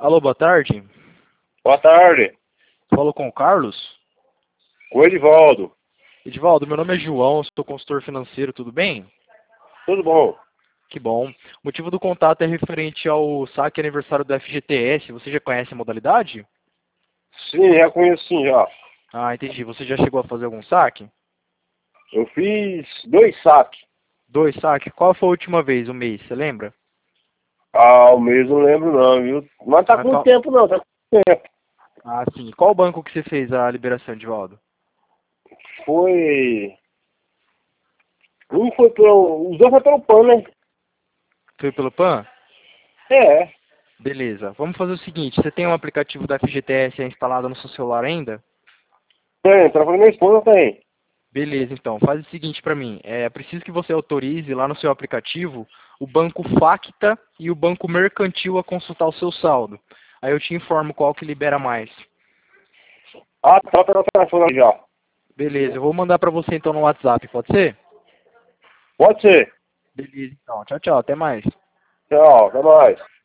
Alô, boa tarde. Boa tarde. Falou com o Carlos? Com o Edivaldo. Edivaldo, meu nome é João, sou consultor financeiro, tudo bem? Tudo bom? Que bom. O motivo do contato é referente ao saque aniversário do FGTS. Você já conhece a modalidade? Sim, já conheço sim, já. Ah, entendi. Você já chegou a fazer algum saque? Eu fiz 2 saques. 2 saques? Qual foi a última vez? Um mês, você lembra? Ah, o mês não lembro não, viu? Mas tá Ah, com tempo não, tá com tempo. sim. Qual banco que você fez a liberação, Edivaldo? Foi... Os dois foi pelo PAN, né? Foi pelo PAN? É. Beleza. Vamos fazer o seguinte, você tem um aplicativo da FGTS instalado no seu celular ainda? Tem, trabalhando minha esposa tem. Beleza, então. Faz o seguinte para mim. É preciso que você autorize lá no seu aplicativo o banco Facta e o banco Mercantil a consultar o seu saldo. Aí eu te informo qual que libera mais. Ah, tá pelo telefone ali já. Beleza, eu vou mandar para você então no WhatsApp, pode ser? Pode ser. Beleza, então. Tchau, tchau. Até mais. Tchau, até mais.